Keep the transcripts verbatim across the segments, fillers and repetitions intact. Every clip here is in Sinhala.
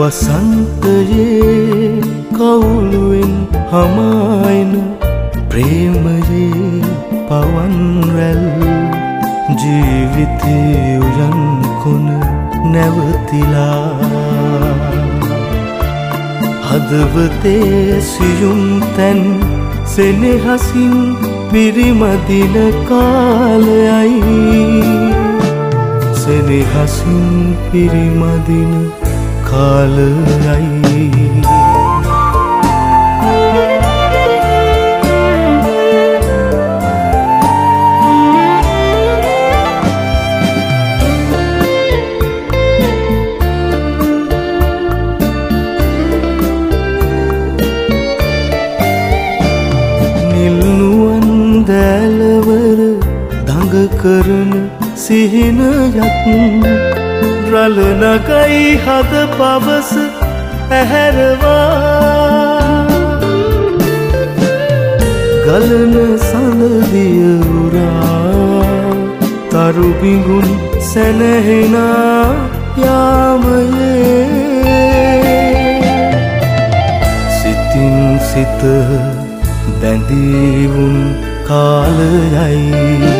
වසන්තයේ කවුළුවෙන් හමායන ප්‍රේමයේ පවන් රැල් ජීවිතේ උයන් කොන නැවතිලා හදවතේ සියුම් තැන් සෙනෙහසින් පිරිමදින කාලයයි සෙනෙහසින් පිරිමදින කාලයයි දැලවර දඟ කරන සිහිනයක් රළ නගයි හද පවස ඇහැරවා ගලන සඳදිය උරා තරු බිඟුන් සැනහෙනා යාමයේ සිතින් සිත බැඳීවුන් කාලයයි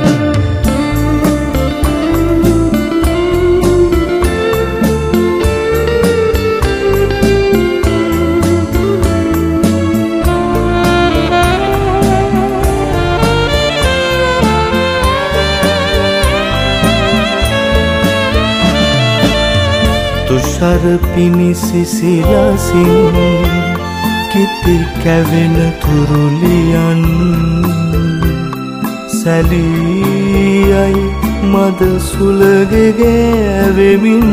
තුෂාර පිනිසි සිරසින් කිති කැවෙන තුරුලියන් සැලියයි මද සුළගෙගෑවෙමින්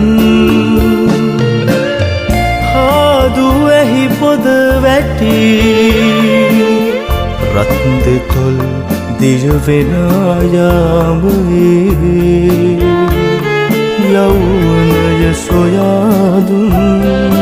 හාදුවෙහි පොද වැටි රත් දෙතොල් දියවෙන යාමයේ යෞවනය සොයාදුන්